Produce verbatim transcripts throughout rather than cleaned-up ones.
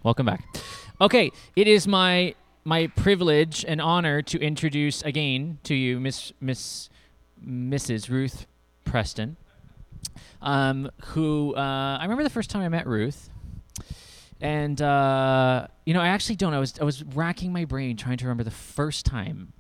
Welcome back. Okay, it is my my privilege and honor to introduce again to you Miss Miss Missus Ruth Preston, um, who uh, I remember the first time I met Ruth, and uh, you know I actually don't. I was I was racking my brain trying to remember the first time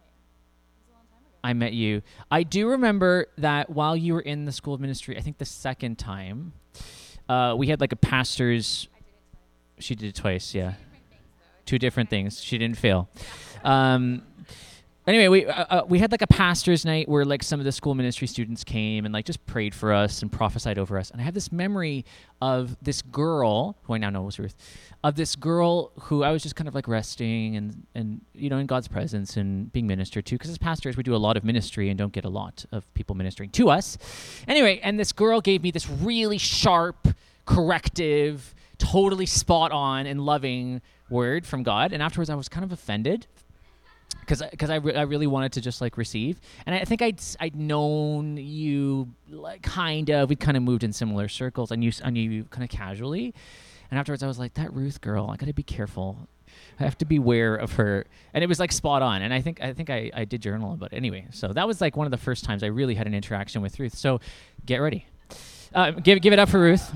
I met you. I do remember that while you were in the school of ministry, I think the second time, uh, we had like a pastor's. She did it twice, yeah. Two different things. She didn't fail. Um, anyway, we uh, uh, we had like a pastor's night where like some of the school ministry students came and like just prayed for us and prophesied over us. And I have this memory of this girl, who I now know was Ruth, of this girl who I was just kind of like resting and, and you know, in God's presence and being ministered to. Because as pastors, we do a lot of ministry and don't get a lot of people ministering to us. Anyway, and this girl gave me this really sharp, corrective, totally spot on and loving word from God. And afterwards I was kind of offended because because I, re- I really wanted to just like receive. And I think I'd I'd known you like kind of, we'd kind of moved in similar circles. I knew, I knew you kind of casually. And afterwards I was like, that Ruth girl, I got to be careful. I have to beware of her. And it was like spot on. And I think I think I, I did journal about it anyway. So that was like one of the first times I really had an interaction with Ruth. So get ready. Uh, give give it up for Ruth.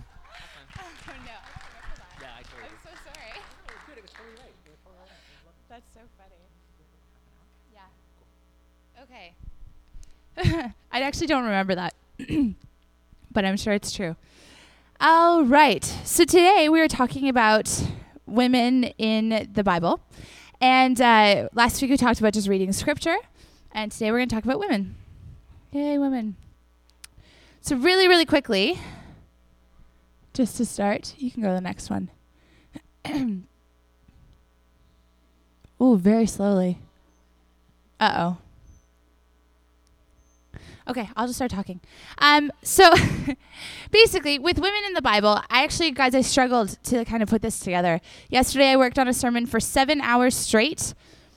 I actually don't remember that, but I'm sure it's true. All right. So today we are talking about women in the Bible. And uh, last week we talked about just reading scripture. And today we're going to talk about women. Yay, women. So really, really quickly, just to start, you can go to the next one. Oh, very slowly. Uh-oh. Okay, I'll just start talking. Um, so basically, with women in the Bible, I actually, guys, I struggled to kind of put this together. Yesterday, I worked on a sermon for seven hours straight,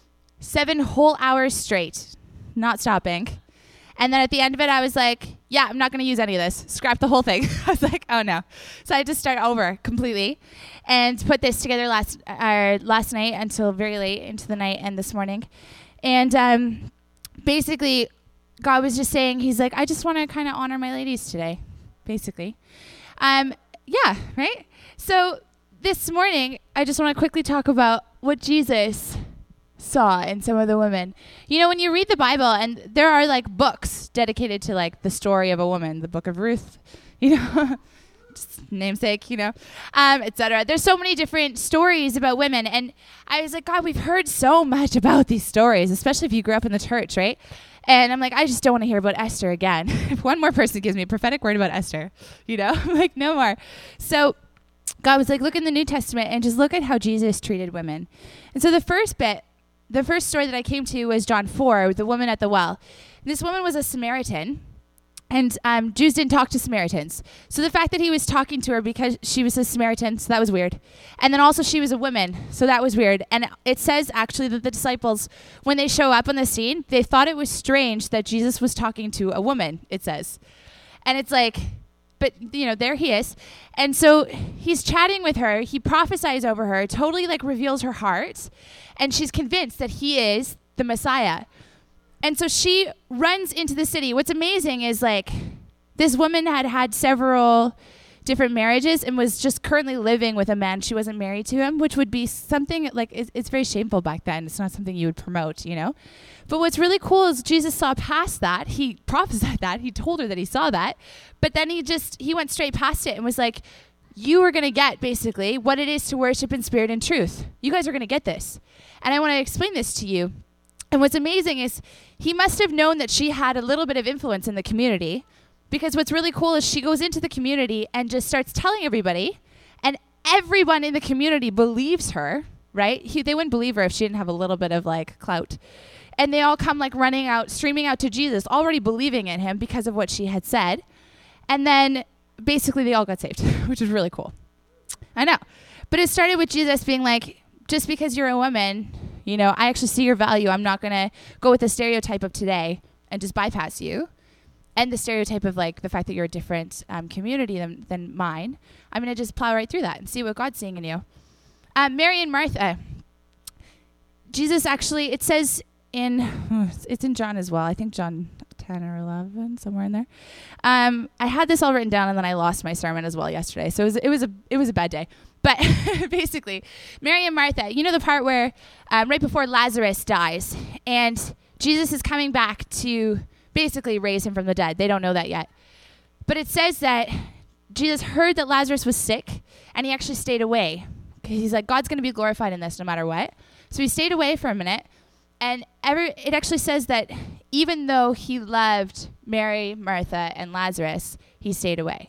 seven whole hours straight, not stopping. And then at the end of it, I was like, yeah, I'm not going to use any of this. Scrap the whole thing. I was like, oh, no. So I had to start over completely and put this together last uh, last night until very late into the night and this morning. And um, basically, God was just saying, he's like, I just want to kind of honor my ladies today, basically. Um, yeah, right? So this morning, I just want to quickly talk about what Jesus saw in some of the women. You know, when you read the Bible, and there are like books dedicated to like the story of a woman, the book of Ruth, you know, just namesake, you know, um, et cetera. There's so many different stories about women. And I was like, God, we've heard so much about these stories, especially if you grew up in the church, right? And I'm like, I just don't want to hear about Esther again. If one more person gives me a prophetic word about Esther, you know, I'm like, no more. So God was like, look in the New Testament and just look at how Jesus treated women. And so the first bit, the first story that I came to was John four, with the woman at the well. And this woman was a Samaritan. And um, Jews didn't talk to Samaritans. So the fact that he was talking to her because she was a Samaritan, so that was weird. And then also she was a woman, so that was weird. And it says actually that the disciples, when they show up on the scene, they thought it was strange that Jesus was talking to a woman, it says. And it's like, but, you know, there he is. And so he's chatting with her. He prophesies over her, totally like reveals her heart. And she's convinced that he is the Messiah. And so she runs into the city. What's amazing is like this woman had had several different marriages and was just currently living with a man. She wasn't married to him, which would be something like it's, it's very shameful back then. It's not something you would promote, you know. But what's really cool is Jesus saw past that. He prophesied that. He told her that he saw that. But then he just he went straight past it and was like, you are going to get basically what it is to worship in spirit and truth. You guys are going to get this. And I want to explain this to you. And what's amazing is he must have known that she had a little bit of influence in the community, because what's really cool is she goes into the community and just starts telling everybody, and everyone in the community believes her, right? He, they wouldn't believe her if she didn't have a little bit of like clout. And they all come like running out, streaming out to Jesus, already believing in him because of what she had said. And then basically they all got saved, which is really cool. I know. But it started with Jesus being like, just because you're a woman, you know, I actually see your value. I'm not going to go with the stereotype of today and just bypass you. And the stereotype of like the fact that you're a different um, community than, than mine. I'm going to just plow right through that and see what God's seeing in you. Um, Mary and Martha. Jesus actually, it says in, it's in John as well. I think John ten or eleven, somewhere in there. Um, I had this all written down and then I lost my sermon as well yesterday. So it was, it was a, it was a bad day. But basically, Mary and Martha, you know the part where um, right before Lazarus dies and Jesus is coming back to basically raise him from the dead. They don't know that yet. But it says that Jesus heard that Lazarus was sick and he actually stayed away. He's like, God's going to be glorified in this no matter what. So he stayed away for a minute. And every, it actually says that even though he loved Mary, Martha, and Lazarus, he stayed away.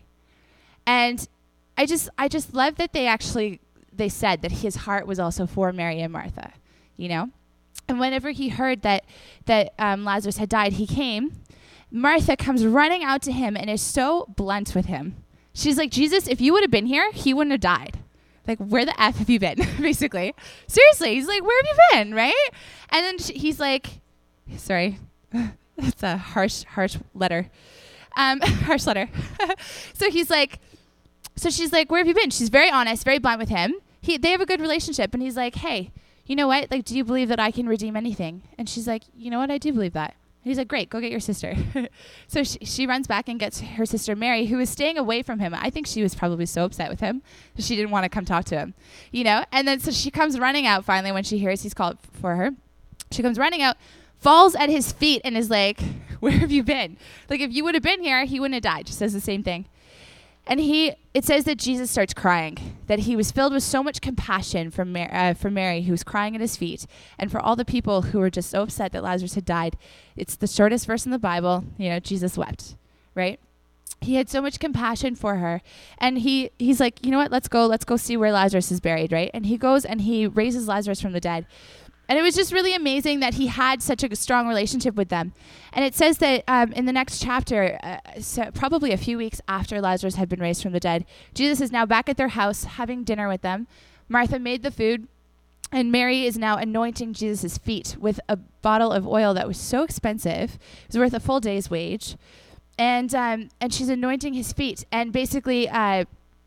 And I just I just love that they actually, they said that his heart was also for Mary and Martha, you know? And whenever he heard that, that um, Lazarus had died, he came. Martha comes running out to him and is so blunt with him. She's like, Jesus, if you would have been here, he wouldn't have died. Like, where the F have you been, basically? Seriously, he's like, where have you been, right? And then she, he's like, sorry, that's a harsh, harsh letter. Um, harsh letter. So he's like, so she's like, where have you been? She's very honest, very blunt with him. He, they have a good relationship. And he's like, hey, you know what? Like, do you believe that I can redeem anything? And she's like, you know what? I do believe that. And he's like, great, go get your sister. So she, she runs back and gets her sister Mary, who is staying away from him. I think she was probably so upset with him that she didn't want to come talk to him, you know? And then so she comes running out finally when she hears he's called for her. She comes running out, falls at his feet and is like, where have you been? Like, if you would have been here, he wouldn't have died. She says the same thing. And he, it says that Jesus starts crying, that he was filled with so much compassion for, Mar- uh, for Mary, who was crying at his feet, and for all the people who were just so upset that Lazarus had died. It's the shortest verse in the Bible. You know, Jesus wept, right? He had so much compassion for her. And he, he's like, you know what? Let's go. Let's go see where Lazarus is buried, right? And he goes and he raises Lazarus from the dead. And it was just really amazing that he had such a strong relationship with them. And it says that um, in the next chapter, uh, so probably a few weeks after Lazarus had been raised from the dead, Jesus is now back at their house having dinner with them. Martha made the food, and Mary is now anointing Jesus' feet with a bottle of oil that was so expensive. It was worth a full day's wage. And um, and she's anointing his feet. And basically, uh,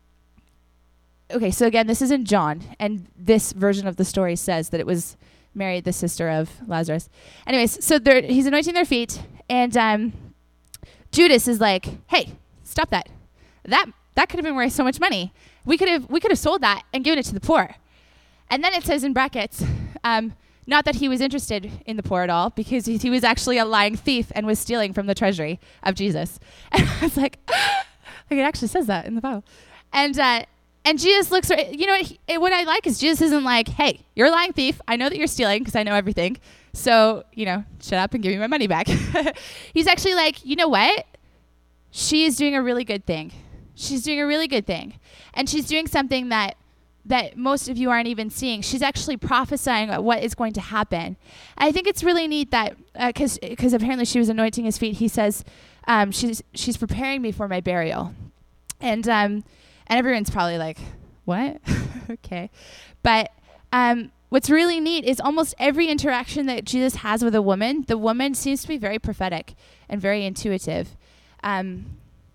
okay, so again, this is in John. And this version of the story says that it was Mary, the sister of Lazarus. Anyways, so he's anointing their feet, and um, Judas is like, "Hey, stop that! That that could have been worth so much money. We could have we could have sold that and given it to the poor." And then it says in brackets, um, not that he was interested in the poor at all, because he, he was actually a lying thief and was stealing from the treasury of Jesus. And I was like, like it actually says that in the Bible, and. Uh, And Jesus looks, you know, what, he, what I like is Jesus isn't like, hey, you're a lying thief. I know that you're stealing because I know everything. So, you know, shut up and give me my money back. He's actually like, you know what? She is doing a really good thing. She's doing a really good thing. And she's doing something that that most of you aren't even seeing. She's actually prophesying what is going to happen. And I think it's really neat that, because uh, because apparently she was anointing his feet. He says, um, she's she's preparing me for my burial. And, um, And everyone's probably like, what? Okay. But um, what's really neat is almost every interaction that Jesus has with a woman, the woman seems to be very prophetic and very intuitive. Um,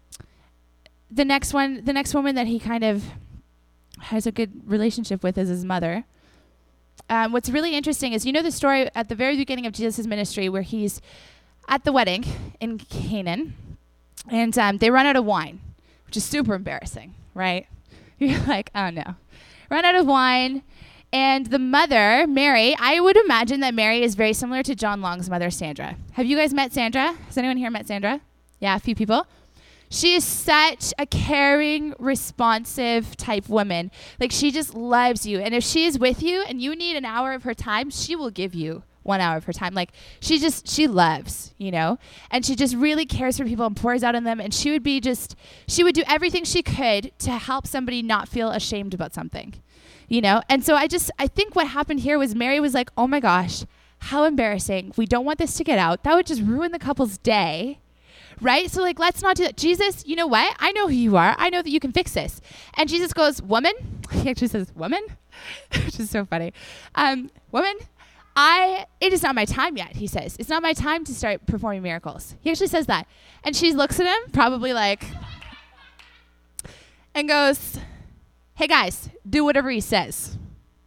the next one, the next woman that he kind of has a good relationship with is his mother. Um, what's really interesting is, you know the story at the very beginning of Jesus' ministry where he's at the wedding in Canaan, and um, they run out of wine, which is super embarrassing. Right? You're like, oh no. Run out of wine. And the mother, Mary, I would imagine that Mary is very similar to John Long's mother, Sandra. Have you guys met Sandra? Has anyone here met Sandra? Yeah, a few people. She is such a caring, responsive type woman. Like, she just loves you. And if she is with you and you need an hour of her time, she will give you one hour of her time. Like, she just, she loves, you know, and she just really cares for people and pours out on them. And she would be just, she would do everything she could to help somebody not feel ashamed about something, you know? And so I just, I think what happened here was Mary was like, oh my gosh, how embarrassing. We don't want this to get out. That would just ruin the couple's day. Right? So like, let's not do that. Jesus, you know what? I know who you are. I know that you can fix this. And Jesus goes, woman, he actually says, woman, which is so funny. Um, woman, I, it is not my time yet, he says. It's not my time to start performing miracles. He actually says that. And she looks at him, probably like, and goes, hey guys, do whatever he says.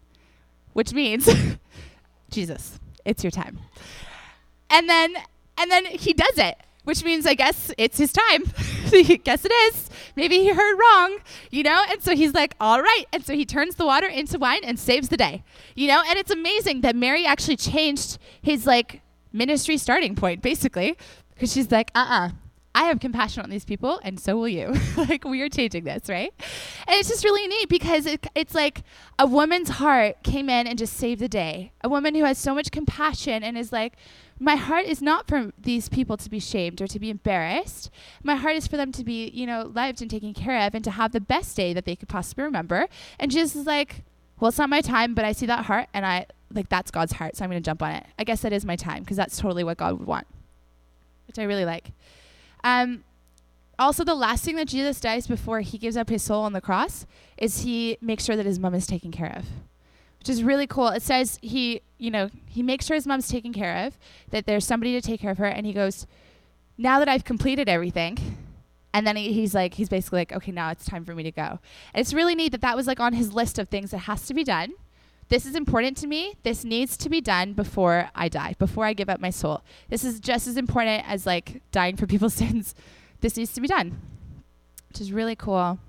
which means, Jesus, it's your time. And then, and then he does it, which means I guess it's his time. Guess it is. Maybe he heard wrong, you know? And so he's like, all right. And so he turns the water into wine and saves the day, you know? And it's amazing that Mary actually changed his like ministry starting point, basically, because she's like, uh-uh, I have compassion on these people, and so will you. Like, we are changing this, right? And it's just really neat because it, it's like a woman's heart came in and just saved the day. A woman who has so much compassion and is like, my heart is not for these people to be shamed or to be embarrassed. My heart is for them to be, you know, loved and taken care of and to have the best day that they could possibly remember. And Jesus is like, well, it's not my time, but I see that heart, and I, like, that's God's heart, so I'm going to jump on it. I guess that is my time because that's totally what God would want, which I really like. Um, also, the last thing that Jesus does before he gives up his soul on the cross is he makes sure that his mom is taken care of, which is really cool. It says he, you know, he makes sure his mom's taken care of, that there's somebody to take care of her, and he goes, now that I've completed everything, and then he, he's like, he's basically like, okay, now it's time for me to go. And it's really neat that that was like on his list of things that has to be done. This is important to me. This needs to be done before I die, before I give up my soul. This is just as important as like dying for people's sins. This needs to be done, which is really cool.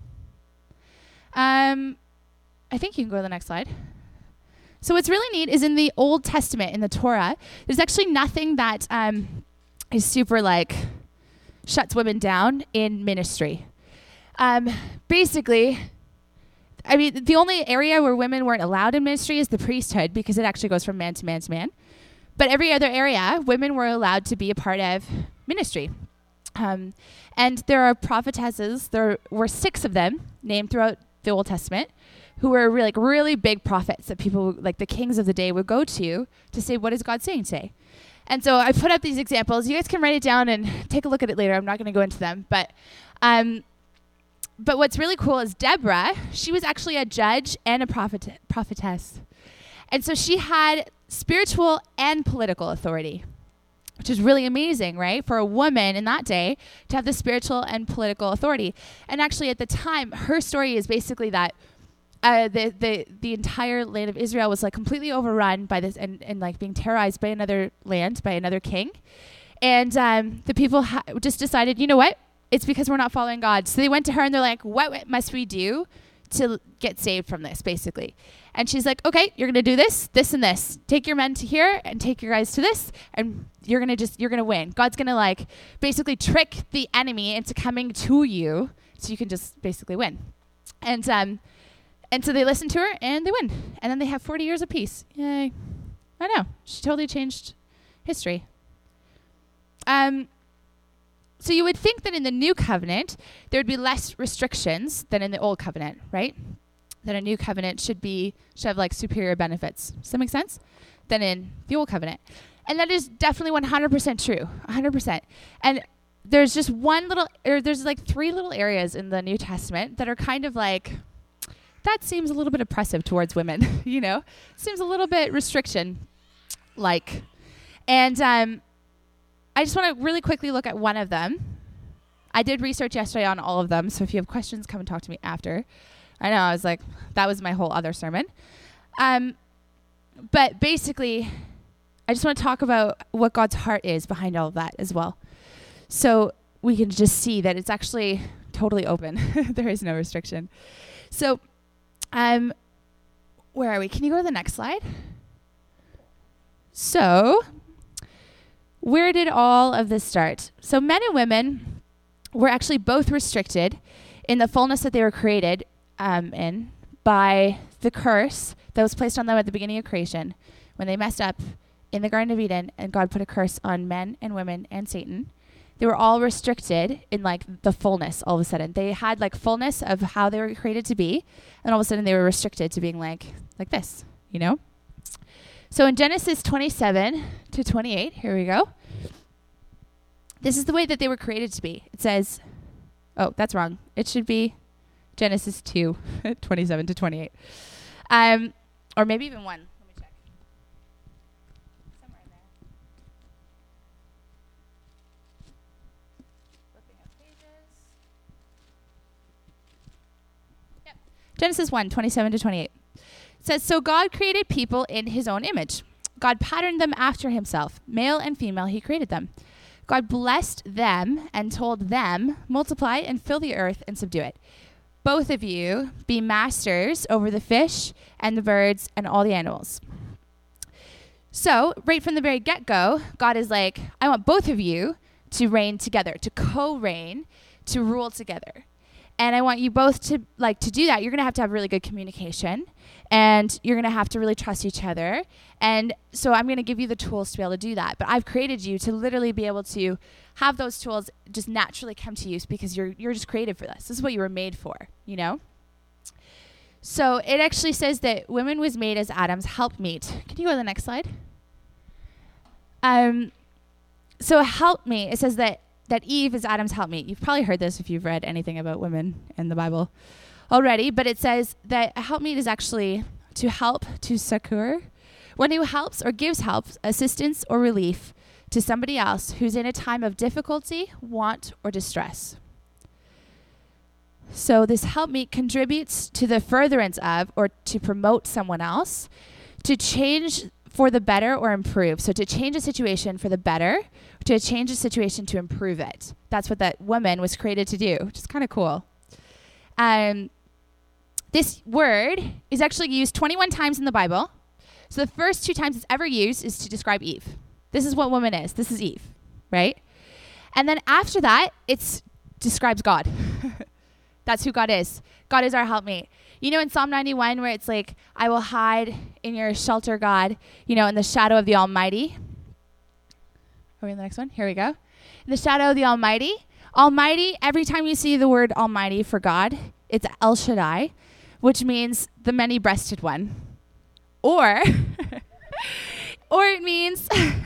Um, I think you can go to the next slide. So what's really neat is in the Old Testament, in the Torah, there's actually nothing that um, is super like shuts women down in ministry. Um, basically, I mean, the only area where women weren't allowed in ministry is the priesthood because it actually goes from man to man to man. But every other area, women were allowed to be a part of ministry. Um, and there are prophetesses, there were six of them named throughout the Old Testament, who were really, like really big prophets that people, like the kings of the day, would go to to say, what is God saying today? And so I put up these examples. You guys can write it down and take a look at it later. I'm not going to go into them. But um, but what's really cool is Deborah, she was actually a judge and a prophet- prophetess. And so she had spiritual and political authority, which is really amazing, right? For a woman in that day to have the spiritual and political authority. And actually at the time, her story is basically that Uh, the, the the entire land of Israel was like completely overrun by this and, and like being terrorized by another land, by another king. And um, the people ha- just decided, you know what? It's because we're not following God. So they went to her and they're like, what, what must we do to get saved from this, basically? And she's like, okay, you're going to do this, this, and this. Take your men to here and take your guys to this. And you're going to just, you're going to win. God's going to like basically trick the enemy into coming to you so you can just basically win. And, um, And so they listen to her, and they win. And then they have forty years of peace. Yay. I know. She totally changed history. Um, so you would think that in the new covenant, there would be less restrictions than in the old covenant, right? That a new covenant should be should have like superior benefits. Does that make sense? Than in the old covenant. And that is definitely one hundred percent true. one hundred percent. And there's just one little, or there's like three little areas in the New Testament that are kind of like, that seems a little bit oppressive towards women, you know? Seems a little bit restriction-like. And um, I just want to really quickly look at one of them. I did research yesterday on all of them, so if you have questions, come and talk to me after. I know, I was like, that was my whole other sermon. Um, but basically, I just want to talk about what God's heart is behind all of that as well. So we can just see that it's actually totally open. There is no restriction. So... Um, where are we? Can you go to the next slide? So, where did all of this start? So, men and women were actually both restricted in the fullness that they were created um, in by the curse that was placed on them at the beginning of creation when they messed up in the Garden of Eden and God put a curse on men and women and Satan. They were all restricted in like the fullness all of a sudden. They had like fullness of how they were created to be. And all of a sudden they were restricted to being like, like this, you know? So in Genesis twenty-seven to twenty-eight, here we go. This is the way that they were created to be. It says, oh, that's wrong. It should be Genesis two, twenty-seven to twenty-eight. Um, or maybe even one. Genesis one, twenty-seven to twenty-eight. It says, so God created people in his own image. God patterned them after himself. Male and female, he created them. God blessed them and told them, multiply and fill the earth and subdue it. Both of you be masters over the fish and the birds and all the animals. So, right from the very get-go, God is like, I want both of you to reign together, to co-reign, to rule together. And I want you both to, like, to do that, you're going to have to have really good communication. And you're going to have to really trust each other. And so I'm going to give you the tools to be able to do that. But I've created you to literally be able to have those tools just naturally come to use because you're you're just created for this. This is what you were made for, you know? So it actually says that woman was made as Adam's helpmeet. Can you go to the next slide? Um, so helpmeet, it says that, that Eve is Adam's helpmeet. You've probably heard this if you've read anything about women in the Bible already, but it says that a helpmeet is actually to help, to succor, one who helps or gives help, assistance, or relief to somebody else who's in a time of difficulty, want, or distress. So this helpmeet contributes to the furtherance of or to promote someone else, to change for the better or improve. So to change a situation for the better, to change a situation to improve it. That's what that woman was created to do, which is kind of cool. Um, This word is actually used twenty-one times in the Bible. So the first two times it's ever used is to describe Eve. This is what woman is. This is Eve, right? And then after that, it describes God. That's who God is. God is our helpmate. You know in Psalm ninety-one where it's like, I will hide in your shelter, God, you know, in the shadow of the Almighty. Are we in the next one? Here we go. In the shadow of the Almighty. Almighty, every time you see the word Almighty for God, it's El Shaddai, which means the many-breasted one. Or, or it means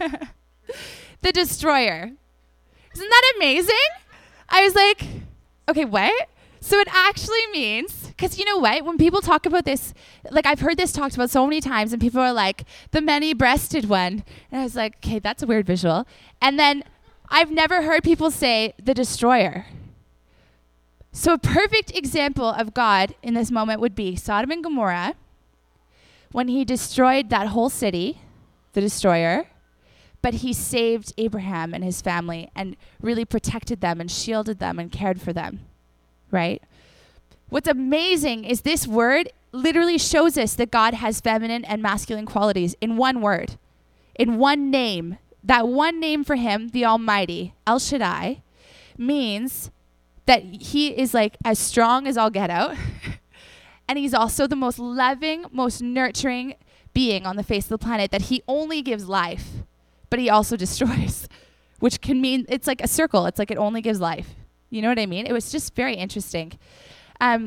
the destroyer. Isn't that amazing? I was like, okay, what? So it actually means, because you know what? When people talk about this, like I've heard this talked about so many times, and people are like, the many-breasted one. And I was like, okay, that's a weird visual. And then I've never heard people say the destroyer. So a perfect example of God in this moment would be Sodom and Gomorrah, when he destroyed that whole city, the destroyer, but he saved Abraham and his family and really protected them and shielded them and cared for them, right? What's amazing is this word literally shows us that God has feminine and masculine qualities in one word, in one name. That one name for him, the Almighty, El Shaddai, means that he is like as strong as all get out. And he's also the most loving, most nurturing being on the face of the planet, that he only gives life, but he also destroys, which can mean it's like a circle. It's like it only gives life. You know what I mean? It was just very interesting. Um,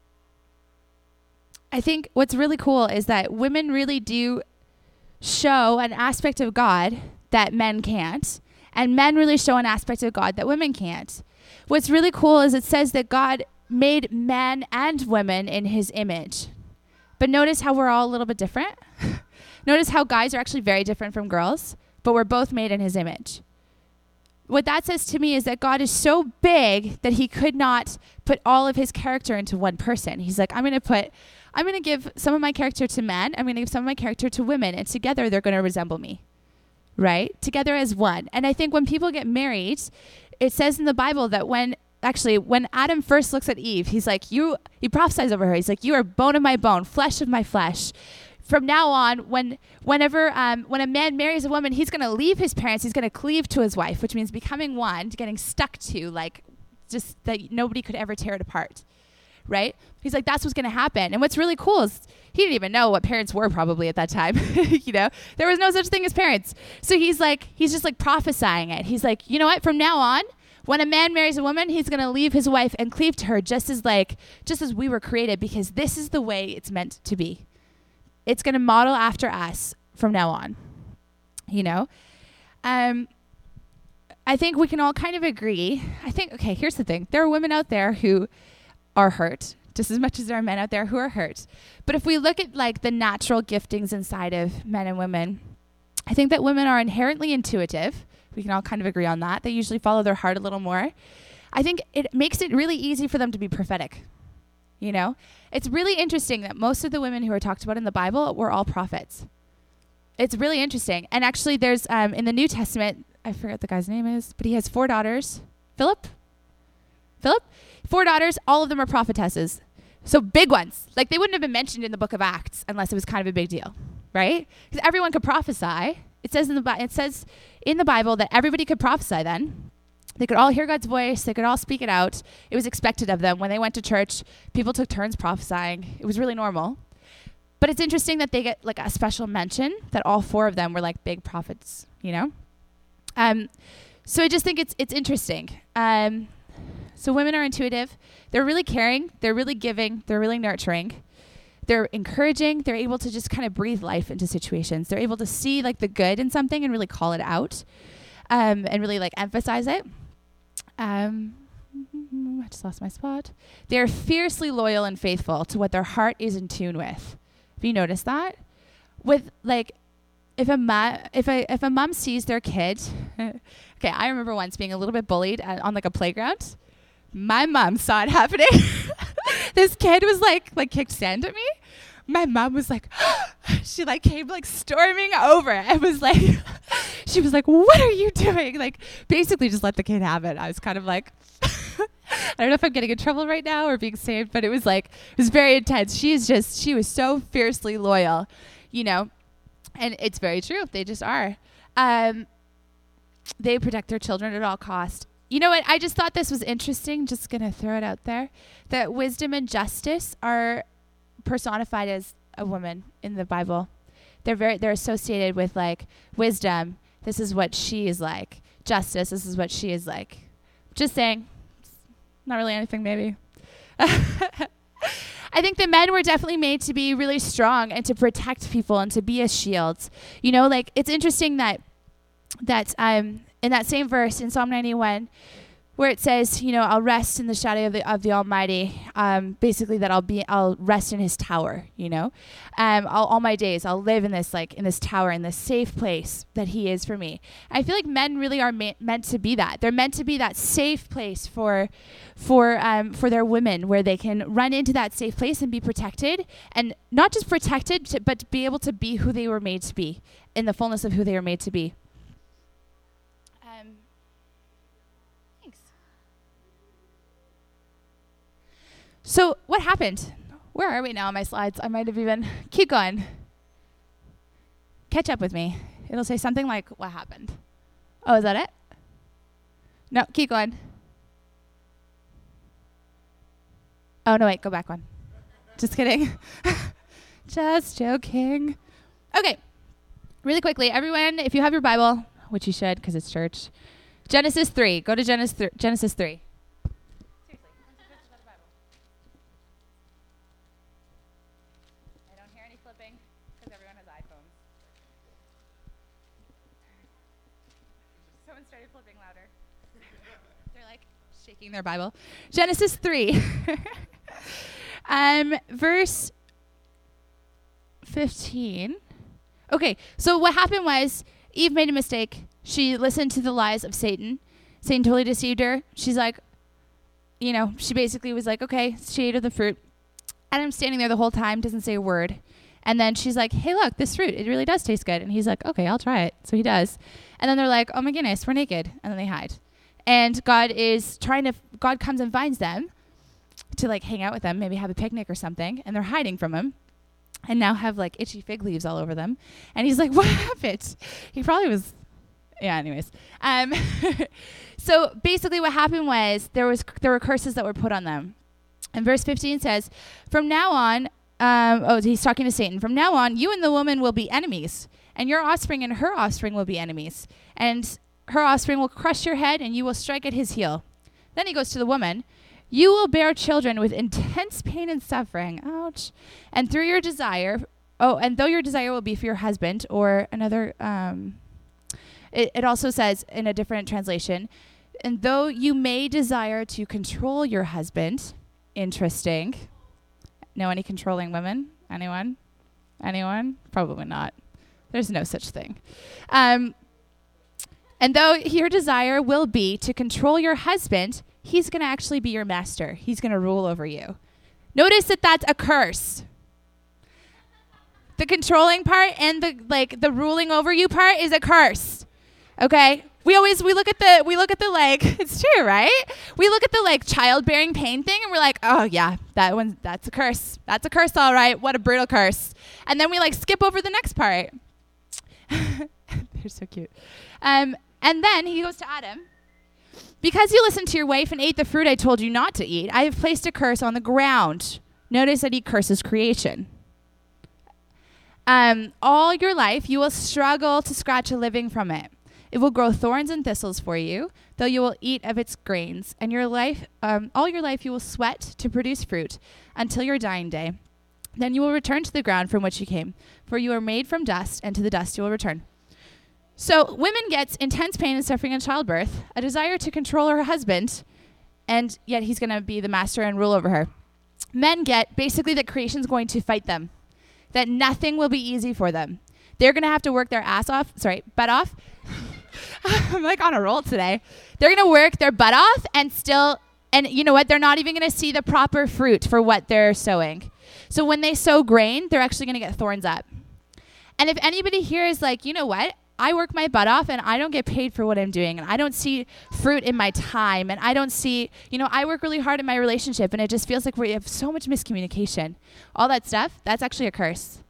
I think what's really cool is that women really do show an aspect of God that men can't, and men really show an aspect of God that women can't. What's really cool is it says that God made men and women in his image. But notice how we're all a little bit different. Notice how guys are actually very different from girls, but we're both made in his image. What that says to me is that God is so big that he could not put all of his character into one person. He's like, I'm going to put, I'm going to give some of my character to men. I'm going to give some of my character to women. And together they're going to resemble me, right? Together as one. And I think when people get married, it says in the Bible that when Actually, when Adam first looks at Eve, he's like, you, he prophesies over her. He's like, you are bone of my bone, flesh of my flesh. From now on, when, whenever, um, when a man marries a woman, he's going to leave his parents. He's going to cleave to his wife, which means becoming one, getting stuck to, like, just that nobody could ever tear it apart, right? He's like, that's what's going to happen. And what's really cool is he didn't even know what parents were probably at that time. You know, there was no such thing as parents. So he's like, he's just like prophesying it. He's like, you know what? From now on, when a man marries a woman, he's going to leave his wife and cleave to her just as like, just as we were created, because this is the way it's meant to be. It's going to model after us from now on, you know? Um, I think we can all kind of agree. I think, okay, here's the thing. There are women out there who are hurt just as much as there are men out there who are hurt. But if we look at like the natural giftings inside of men and women, I think that women are inherently intuitive. We can all kind of agree on that. They usually follow their heart a little more. I think it makes it really easy for them to be prophetic. you know? It's really interesting that most of the women who are talked about in the Bible were all prophets. It's really interesting. And actually there's, um, in the New Testament, I forget what the guy's name is, but he has four daughters. Philip? Philip? Four daughters, all of them are prophetesses. So big ones. Like they wouldn't have been mentioned in the book of Acts unless it was kind of a big deal, right? Because everyone could prophesy. It says in the Bi- it says in the Bible that everybody could prophesy then. They could all hear God's voice. They could all speak it out. It was expected of them. When they went to church, people took turns prophesying. It was really normal. But it's interesting that they get like a special mention that all four of them were like big prophets, you know? Um, so I just think it's it's interesting. Um, so women are intuitive. They're really caring. They're really giving. They're really nurturing. They're encouraging. They're able to just kind of breathe life into situations. They're able to see like the good in something and really call it out, um, and really like emphasize it. Um, I just lost my spot. They're fiercely loyal and faithful to what their heart is in tune with. Have you noticed that? With like, if a ma- if a if a mom sees their kid, okay, I remember once being a little bit bullied at, on like a playground. My mom saw it happening. This kid was like like kicked sand at me. My mom was like, she like came like storming over and was like, she was like, what are you doing? Like basically just let the kid have it. I was kind of like, I don't know if I'm getting in trouble right now or being saved, but it was like, it was very intense. She is just, she was so fiercely loyal, you know, and it's very true. They just are. Um, they protect their children at all costs. You know what? I just thought this was interesting. Just going to throw it out there that wisdom and justice are personified as a woman in the Bible. They're very, they're associated with like wisdom. This is what she is like. Justice. This is what she is like. Just saying. Not really anything, maybe. I think the men were definitely made to be really strong and to protect people and to be a shield. You know, like it's interesting that that um in that same verse in Psalm ninety-one, where it says, you know, I'll rest in the shadow of the of the Almighty. Um, basically, that I'll be, I'll rest in His tower. You know, um, I'll, all my days I'll live in this like in this tower, in this safe place that He is for me. I feel like men really are ma- meant to be that. They're meant to be that safe place for, for um for their women, where they can run into that safe place and be protected, and not just protected, to, but to be able to be who they were made to be, in the fullness of who they were made to be. So what happened? Where are we now on my slides? I might have even... Keep going. Catch up with me. It'll say something like, what happened? Oh, is that it? No, keep going. Oh, no, wait. Go back one. Just kidding. Just joking. Okay. Really quickly, everyone, if you have your Bible, which you should because it's church, Genesis three. Go to Genesis th- Genesis three. Shaking their Bible. Genesis three. um, verse fifteen. Okay, so what happened was Eve made a mistake. She listened to the lies of Satan. Satan totally deceived her. She's like, you know, she basically was like, okay, she ate of the fruit. Adam's standing there the whole time, doesn't say a word. And then she's like, hey, look, this fruit, it really does taste good. And he's like, okay, I'll try it. So he does. And then they're like, oh my goodness, we're naked. And then they hide. And God is trying to, God comes and finds them to like hang out with them, maybe have a picnic or something. And they're hiding from him and now have like itchy fig leaves all over them. And he's like, what happened? He probably was, yeah, anyways. Um, so basically what happened was there was, there were curses that were put on them. And verse fifteen says, from now on, um, oh, he's talking to Satan. From now on, you and the woman will be enemies, and your offspring and her offspring will be enemies. And her offspring will crush your head, and you will strike at his heel. Then he goes to the woman. You will bear children with intense pain and suffering. Ouch. And through your desire, oh, and though your desire will be for your husband, or another, um, it, it also says in a different translation, and though you may desire to control your husband, interesting. Know any controlling women? Anyone? Anyone? Probably not. There's no such thing. Um, And though your desire will be to control your husband, he's going to actually be your master. He's going to rule over you. Notice that that's a curse. The controlling part and the like the ruling over you part is a curse. Okay? We always we look at the we look at the like it's true, right? We look at the like childbearing pain thing and we're like, "Oh yeah, that one that's a curse. That's a curse all right. What a brutal curse." And then we like skip over the next part. They're so cute. Um and then he goes to Adam. "Because you listened to your wife and ate the fruit I told you not to eat, I have placed a curse on the ground." Notice that he curses creation. Um, all your life, you will struggle to scratch a living from it. It will grow thorns and thistles for you, though you will eat of its grains. And your life, um, all your life, you will sweat to produce fruit until your dying day. Then you will return to the ground from which you came, for you are made from dust, and to the dust you will return. So, women gets intense pain and suffering in childbirth, a desire to control her husband, and yet he's going to be the master and rule over her. Men get basically that creation's going to fight them, that nothing will be easy for them. They're going to have to work their ass off, sorry, butt off. I'm like on a roll today. They're going to work their butt off and still, and you know what? They're not even going to see the proper fruit for what they're sowing. So when they sow grain, they're actually going to get thorns up. And if anybody here is like, you know what? I work my butt off and I don't get paid for what I'm doing, and I don't see fruit in my time, and I don't see, you know, I work really hard in my relationship and it just feels like we have so much miscommunication. All that stuff, that's actually a curse.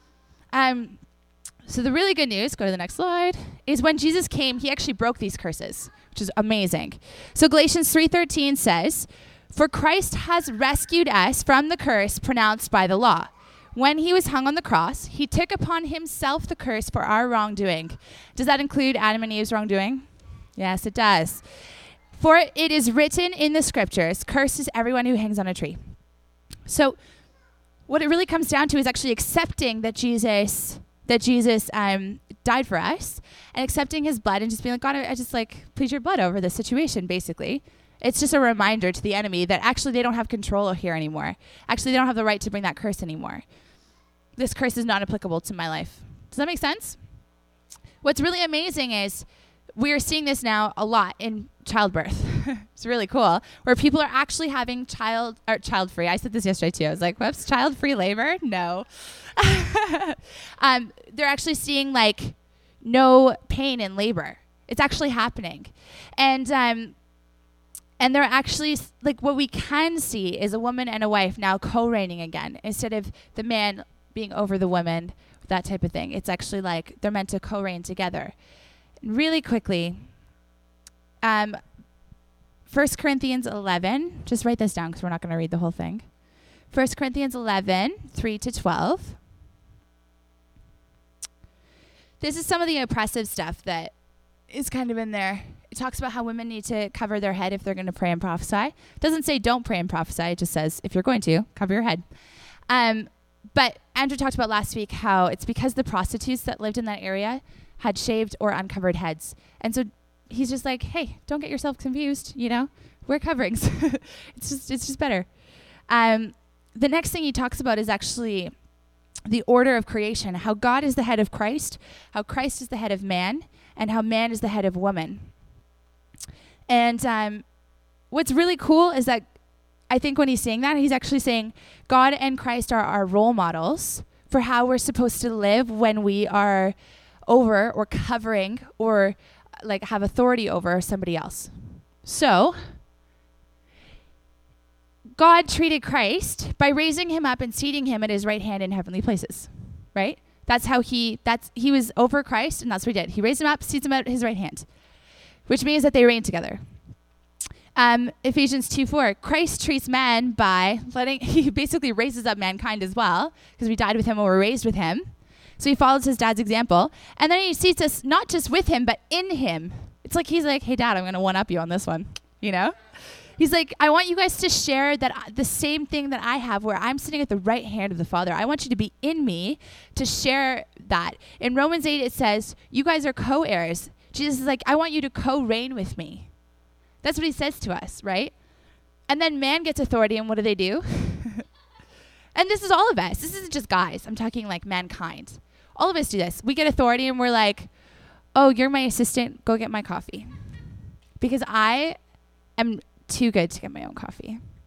Um, so the really good news, go to the next slide, is when Jesus came, he actually broke these curses, which is amazing. So Galatians three thirteen says, "For Christ has rescued us from the curse pronounced by the law. When he was hung on the cross, he took upon himself the curse for our wrongdoing." Does that include Adam and Eve's wrongdoing? Yes, it does. "For it is written in the scriptures, cursed is everyone who hangs on a tree." So what it really comes down to is actually accepting that Jesus that Jesus um, died for us, and accepting his blood and just being like, "God, I just like plead your blood over this situation," basically. It's just a reminder to the enemy that actually they don't have control here anymore. Actually, they don't have the right to bring that curse anymore. This curse is not applicable to my life. Does that make sense? What's really amazing is we're seeing this now a lot in childbirth. It's really cool, where people are actually having child or child-free. I said this yesterday too. I was like, whoops, child-free labor? No. um, they're actually seeing like no pain in labor. It's actually happening. And um, and they're actually, like, what we can see is a woman and a wife now co-reigning again, instead of the man being over the woman, that type of thing. It's actually like they're meant to co-reign together. Really quickly, um, First Corinthians eleven, just write this down because we're not going to read the whole thing. First Corinthians eleven, three to twelve. This is some of the oppressive stuff that is kind of in there. It talks about how women need to cover their head if they're going to pray and prophesy. It doesn't say don't pray and prophesy. It just says if you're going to, cover your head. Um, but Andrew talked about last week how it's because the prostitutes that lived in that area had shaved or uncovered heads. And so he's just like, hey, don't get yourself confused, you know? Wear coverings. it's just it's just better. Um, the next thing he talks about is actually the order of creation, how God is the head of Christ, how Christ is the head of man, and how man is the head of woman. And um, what's really cool is that I think when he's saying that, he's actually saying God and Christ are our role models for how we're supposed to live when we are over or covering or like have authority over somebody else. So God treated Christ by raising him up and seating him at his right hand in heavenly places, right? That's how he, that's, he was over Christ, and that's what he did. He raised him up, seats him at his right hand, which means that they reign together. Um, Ephesians two four, Christ treats man by letting, he basically raises up mankind as well, because we died with him and were raised with him. So he follows his dad's example. And then he seats us not just with him, but in him. It's like he's like, hey, Dad, I'm going to one-up you on this one, you know? He's like, I want you guys to share that uh, the same thing that I have, where I'm sitting at the right hand of the Father. I want you to be in me to share that. In Romans eight, it says, you guys are co-heirs. Jesus is like, I want you to co-reign with me. That's what he says to us, right? And then man gets authority, and what do they do? And this is all of us. This isn't just guys. I'm talking like mankind. All of us do this. We get authority, and we're like, oh, you're my assistant. Go get my coffee. Because I am too good to get my own coffee.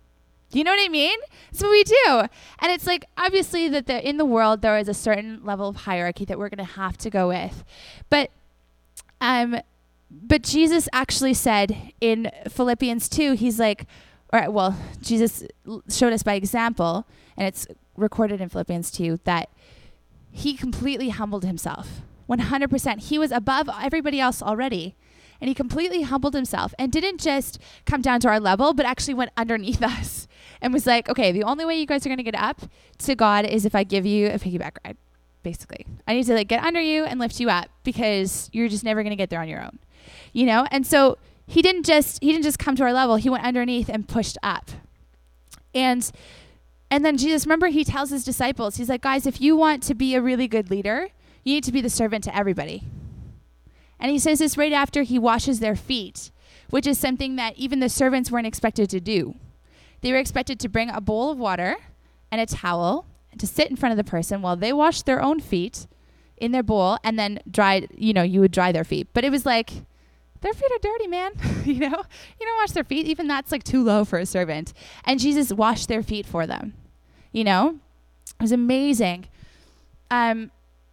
You know what I mean? That's what we do. And it's like, obviously that the, in the world, there is a certain level of hierarchy that we're going to have to go with. But, um, but Jesus actually said in Philippians two, he's like, or well, Jesus showed us by example, and it's recorded in Philippians two, that he completely humbled himself. one hundred percent. He was above everybody else already. And he completely humbled himself and didn't just come down to our level, but actually went underneath us and was like, okay, the only way you guys are going to get up to God is if I give you a piggyback ride, basically. I need to like get under you and lift you up because you're just never going to get there on your own, you know? And so he didn't just, he didn't just come to our level. He went underneath and pushed up. And, and then Jesus, remember, he tells his disciples, he's like, guys, if you want to be a really good leader, you need to be the servant to everybody. And he says this right after he washes their feet, which is something that even the servants weren't expected to do. They were expected to bring a bowl of water and a towel and to sit in front of the person while they washed their own feet in their bowl and then dry, you know, you would dry their feet. But it was like, their feet are dirty, man. you know, you don't wash their feet. Even that's like too low for a servant. And Jesus washed their feet for them. You know, it was amazing. Um,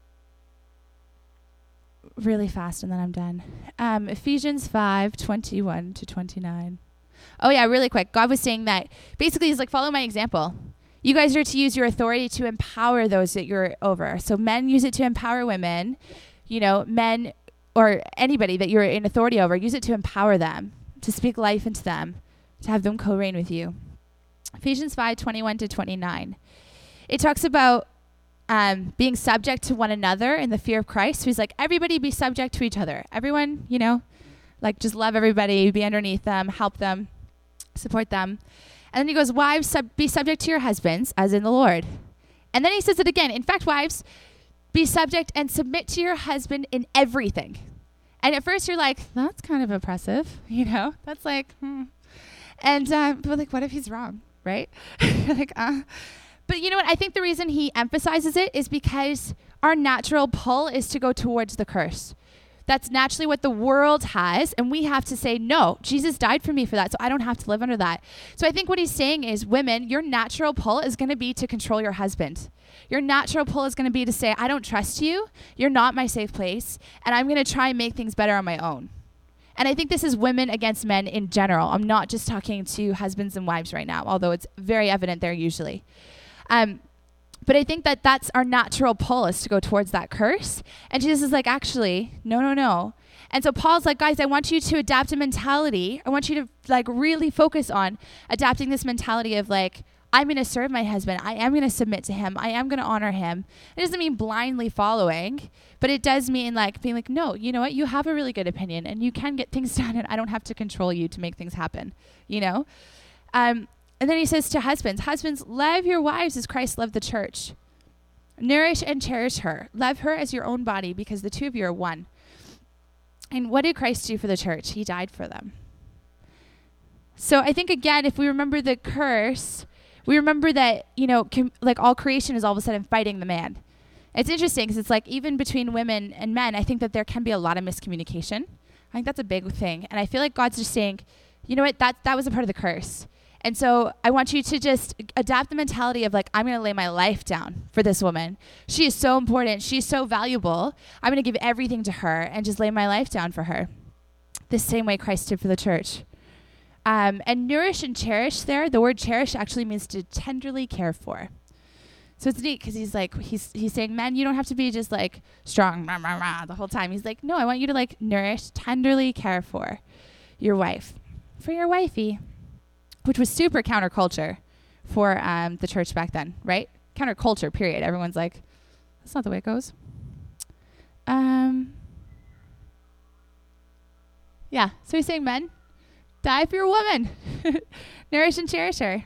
really fast and then I'm done. Um, Ephesians five, twenty-one to twenty-nine. Oh yeah, really quick. God was saying that basically he's like, follow my example. You guys are to use your authority to empower those that you're over. So men use it to empower women, you know, men or anybody that you're in authority over, use it to empower them, to speak life into them, to have them co-reign with you. Ephesians five, twenty-one to twenty-nine. It talks about Um, being subject to one another in the fear of Christ. So he's like, everybody be subject to each other. Everyone, you know, like just love everybody, be underneath them, help them, support them. And then he goes, wives, sub- be subject to your husbands as in the Lord. And then he says it again. In fact, wives, be subject and submit to your husband in everything. And at first you're like, that's kind of oppressive, you know, that's like, hmm. And uh, but like, what if he's wrong, right? You're like, uh But you know what? I think the reason he emphasizes it is because our natural pull is to go towards the curse. That's naturally what the world has, and we have to say, no, Jesus died for me for that, so I don't have to live under that. So I think what he's saying is, women, your natural pull is going to be to control your husband. Your natural pull is going to be to say, I don't trust you, you're not my safe place, and I'm going to try and make things better on my own. And I think this is women against men in general. I'm not just talking to husbands and wives right now, although it's very evident there usually. Um, but I think that that's our natural pull is to go towards that curse. And Jesus is like, actually, no, no, no. And so Paul's like, guys, I want you to adapt a mentality. I want you to like really focus on adapting this mentality of like, I'm going to serve my husband. I am going to submit to him. I am going to honor him. It doesn't mean blindly following, but it does mean like being like, no, you know what? You have a really good opinion and you can get things done and I don't have to control you to make things happen, you know? Um, And then he says to husbands, husbands, love your wives as Christ loved the church. Nourish and cherish her. Love her as your own body because the two of you are one. And what did Christ do for the church? He died for them. So I think, again, if we remember the curse, we remember that, you know, com- like all creation is all of a sudden fighting the man. It's interesting because it's like even between women and men, I think that there can be a lot of miscommunication. I think that's a big thing. And I feel like God's just saying, you know what, that, that was a part of the curse. And so I want you to just adapt the mentality of like, I'm going to lay my life down for this woman. She is so important. She's so valuable. I'm going to give everything to her and just lay my life down for her. The same way Christ did for the church. Um, and nourish and cherish there, the word cherish actually means to tenderly care for. So it's neat because he's like, he's he's saying, man, you don't have to be just like strong rah, rah, rah, the whole time. He's like, no, I want you to like nourish, tenderly care for your wife, for your wifey. Which was super counterculture for um, the church back then, right? Counterculture, period. Everyone's like, that's not the way it goes. Um, yeah, so he's saying, men, die for your woman. Nourish and cherish her.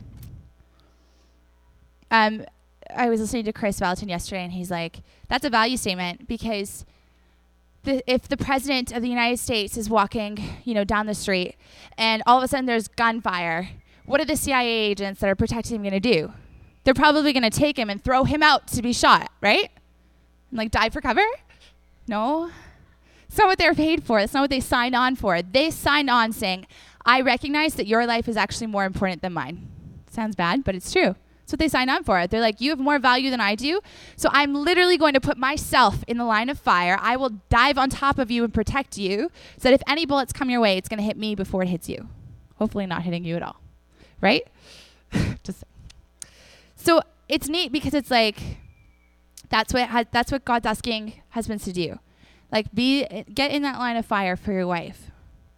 Um, I was listening to Chris Valentin yesterday, and he's like, that's a value statement because The, if the president of the United States is walking, you know, down the street and all of a sudden there's gunfire, what are the C I A agents that are protecting him going to do? They're probably going to take him and throw him out to be shot, right? And like die for cover? No. It's not what they're paid for. It's not what they signed on for. They signed on saying, I recognize that your life is actually more important than mine. Sounds bad, but it's true. That's what they sign up for. They're like, you have more value than I do, so I'm literally going to put myself in the line of fire. I will dive on top of you and protect you so that if any bullets come your way, it's going to hit me before it hits you. Hopefully not hitting you at all, right? Just so it's neat because it's like that's what ha- that's what God's asking husbands to do. Like, be get in that line of fire for your wife.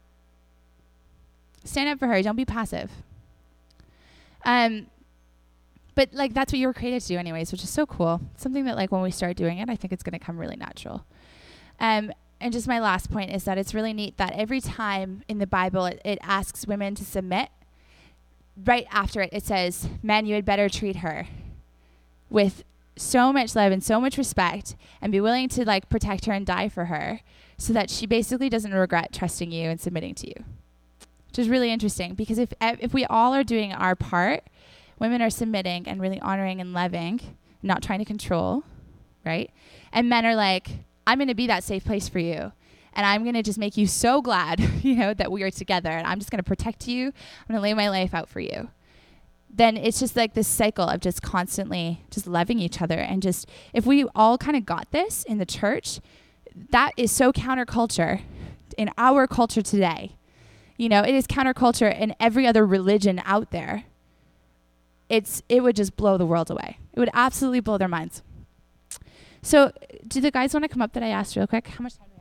Stand up for her. Don't be passive. Um, but like that's what you were created to do, anyways, which is so cool. Something that like when we start doing it, I think it's going to come really natural. Um, and just my last point is that it's really neat that every time in the Bible it, it asks women to submit. Right after it, it says, "Men, you had better treat her with so much love and so much respect, and be willing to like protect her and die for her, so that she basically doesn't regret trusting you and submitting to you." Which is really interesting because if if we all are doing our part, women are submitting and really honoring and loving, not trying to control, right? And men are like, "I'm going to be that safe place for you. And I'm going to just make you so glad, you know, that we are together. And I'm just going to protect you. I'm going to lay my life out for you." Then it's just like this cycle of just constantly just loving each other. And just, if we all kind of got this in the church, that is so counterculture in our culture today. You know, it is counterculture in every other religion out there. It's, it would just blow the world away. It would absolutely blow their minds. So do the guys want to come up that I asked real quick? How much time?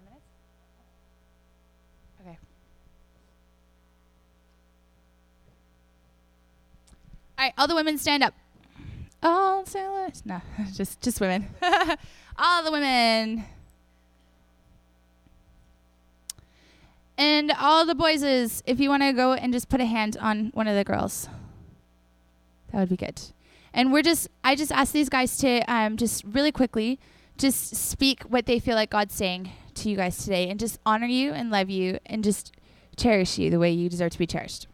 All right, all the women stand up. All sailors. No, just just women. All the women. And all the boyses, if you want to go and just put a hand on one of the girls. That would be good. And we're just, I just asked these guys to um, just really quickly, just speak what they feel like God's saying to you guys today, and just honor you and love you and just cherish you the way you deserve to be cherished.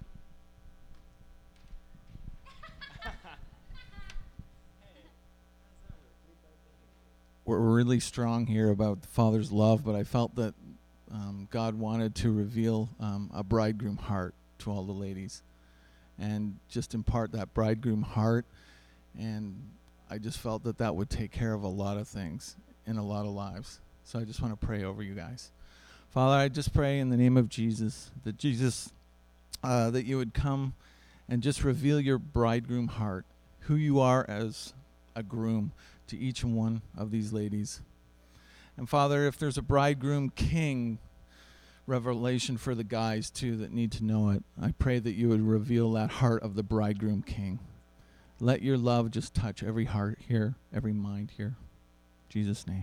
We're really strong here about the Father's love, but I felt that um, God wanted to reveal um, a bridegroom heart to all the ladies and just impart that bridegroom heart. And I just felt that that would take care of a lot of things in a lot of lives. So I just want to pray over you guys. Father, I just pray in the name of Jesus, that Jesus, uh, that you would come and just reveal your bridegroom heart, who you are as a groom to each one of these ladies. And Father, if there's a bridegroom king revelation for the guys too that need to know it, I pray that you would reveal that heart of the bridegroom king. Let your love just touch every heart here, every mind here. In Jesus' name.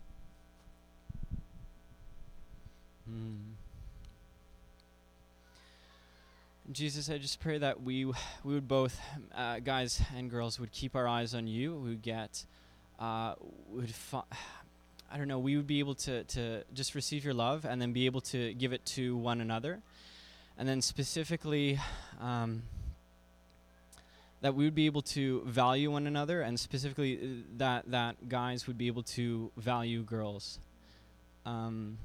Mm. Jesus, I just pray that we w- we would both, uh, guys and girls, would keep our eyes on you. We would get, uh, would fi- I don't know, we would be able to, to just receive your love and then be able to give it to one another. And then specifically, um, that we would be able to value one another, and specifically uh, that, that guys would be able to value girls. Um,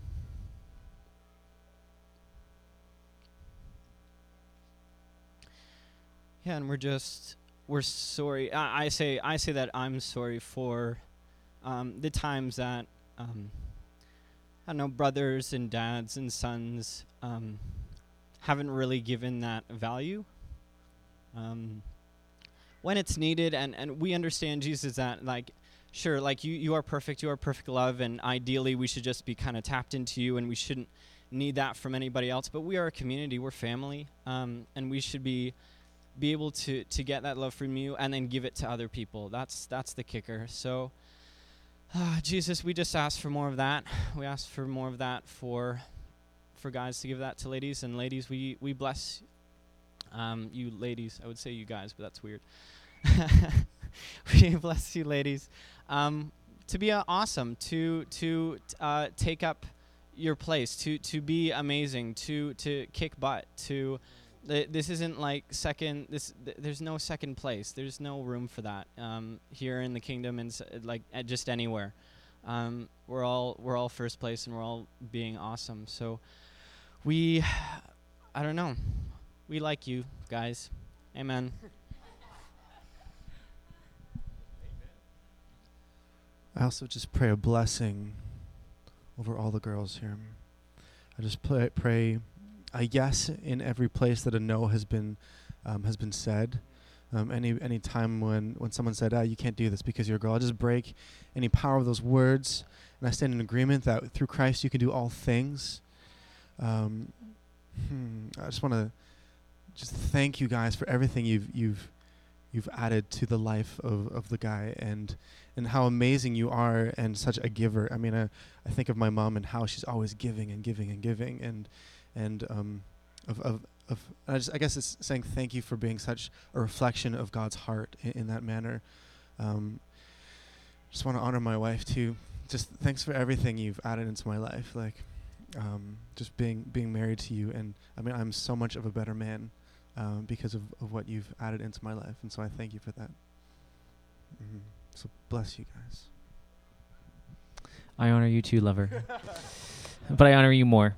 yeah, and we're just, we're sorry. I, I say I say that I'm sorry for um, the times that, um, I don't know, brothers and dads and sons um, haven't really given that value. Um, when it's needed, and, and we understand, Jesus, that, like, sure, like, you, you are perfect, you are perfect love, and ideally we should just be kind of tapped into you, and we shouldn't need that from anybody else, but we are a community, we're family, um, and we should be be able to, to get that love from you and then give it to other people. That's that's the kicker. So, uh, Jesus, we just ask for more of that. We ask for more of that for for guys to give that to ladies, and ladies, we, we bless um, you ladies. I would say you guys, but that's weird. We bless you ladies um, to be uh, awesome, to to uh, take up your place, to to be amazing, to to kick butt, to th- this isn't like second. This th- there's no second place. There's no room for that um, here in the kingdom, and s- like uh, just anywhere. Um, we're all we're all first place, and we're all being awesome. So we, I don't know, we like you guys. Amen. I also just pray a blessing over all the girls here. I just pray, pray a yes in every place that a no has been um, has been said. Um, any any time when, when someone said, ah, you can't do this because you're a girl, I just break any power of those words, and I stand in agreement that through Christ you can do all things. Um, hmm, I just want to just thank you guys for everything you've you've you've added to the life of, of the guy, and and how amazing you are, and such a giver. I mean, I, I think of my mom and how she's always giving and giving and giving, and and um, of of of. I just I guess it's saying thank you for being such a reflection of God's heart in, in that manner. Um, just want to honor my wife too. Just thanks for everything you've added into my life, like um, just being being married to you, and I mean I'm so much of a better man um, because of, of what you've added into my life, and so I thank you for that. Mm-hmm. So bless you guys. I honor you too, lover. But I honor you more.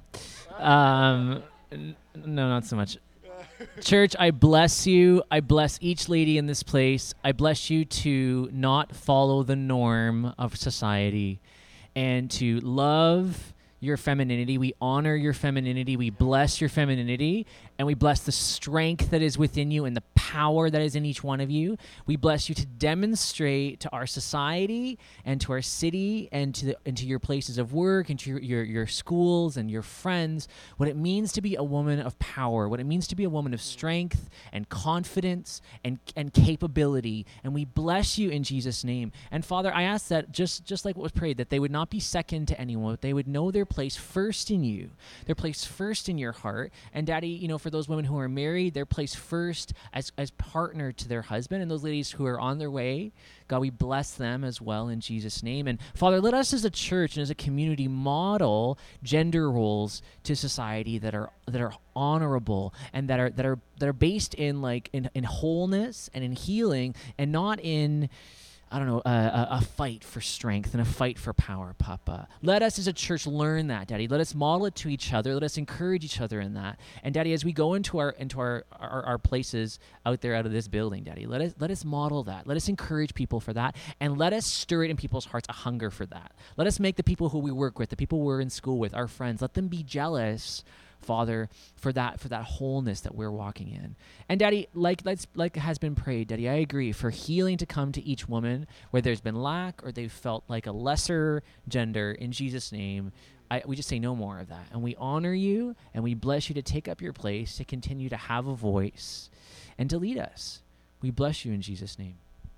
Um, n- no, not so much. Church, I bless you. I bless each lady in this place. I bless you to not follow the norm of society and to love your femininity. We honor your femininity. We bless your femininity, and we bless the strength that is within you and the power that is in each one of you. We bless you to demonstrate to our society and to our city and to the, and to your places of work and to your, your, your schools and your friends what it means to be a woman of power, what it means to be a woman of strength and confidence and, and capability. And we bless you in Jesus' name. And Father, I ask that just, just like what was prayed, that they would not be second to anyone, but they would know their place first in you, their place first in your heart. And Daddy, you know, for those women who are married, their place first as as partner to their husband, and those ladies who are on their way, God, we bless them as well in Jesus' name. And Father, let us as a church and as a community model gender roles to society that are that are honorable and that are that are that are based in like in, in wholeness and in healing, and not in I don't know, uh, a, a fight for strength and a fight for power, Papa. Let us as a church learn that, Daddy. Let us model it to each other. Let us encourage each other in that. And Daddy, as we go into our into our, our, our places out there out of this building, Daddy, let us let us model that. Let us encourage people for that. And let us stir it in people's hearts a hunger for that. Let us make the people who we work with, the people we're in school with, our friends, let them be jealous, Father, for that for that wholeness that we're walking in. And Daddy, like like, like has been prayed, Daddy, I agree, for healing to come to each woman where there's been lack or they've felt like a lesser gender, in Jesus' name. I, we just say no more of that. And we honor you and we bless you to take up your place, to continue to have a voice and to lead us. We bless you in Jesus' name.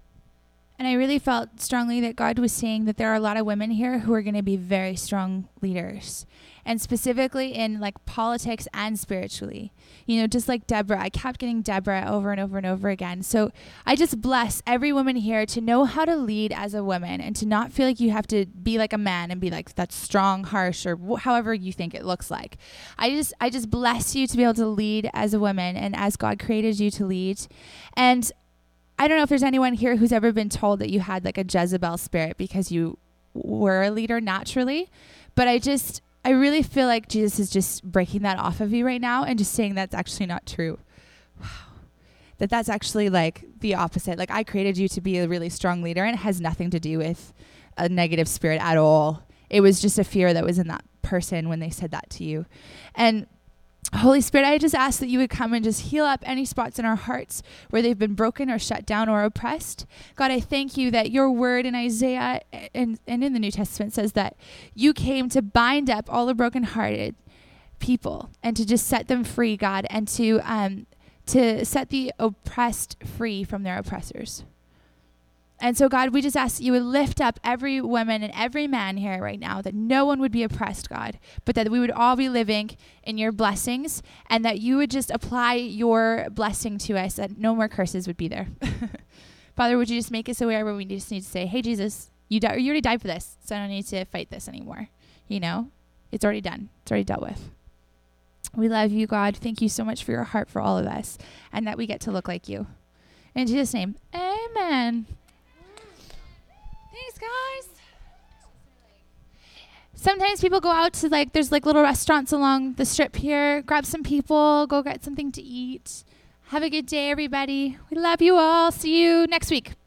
And I really felt strongly that God was saying that there are a lot of women here who are going to be very strong leaders, and specifically in like politics and spiritually. You know, just like Deborah, I kept getting Deborah over and over and over again. So I just bless every woman here to know how to lead as a woman and to not feel like you have to be like a man and be like that strong, harsh, or wh- however you think it looks like. I just, I just bless you to be able to lead as a woman and as God created you to lead. And I don't know if there's anyone here who's ever been told that you had like a Jezebel spirit because you were a leader naturally, but I just, I really feel like Jesus is just breaking that off of you right now and just saying that's actually not true. Wow. That that's actually like the opposite. Like I created you to be a really strong leader, and it has nothing to do with a negative spirit at all. It was just a fear that was in that person when they said that to you. And Holy Spirit, I just ask that you would come and just heal up any spots in our hearts where they've been broken or shut down or oppressed. God, I thank you that your word in Isaiah and, and in the New Testament says that you came to bind up all the brokenhearted people and to just set them free, God, and to um, to set the oppressed free from their oppressors. And so, God, we just ask that you would lift up every woman and every man here right now, that no one would be oppressed, God, but that we would all be living in your blessings, and that you would just apply your blessing to us, that no more curses would be there. Father, would you just make us aware where we just need to say, hey, Jesus, you, di- you already died for this, so I don't need to fight this anymore. You know, it's already done. It's already dealt with. We love you, God. Thank you so much for your heart for all of us, and that we get to look like you. In Jesus' name, amen. Thanks, guys. Sometimes people go out to like, there's like little restaurants along the strip here. Grab some people, go get something to eat. Have a good day, everybody. We love you all. See you next week.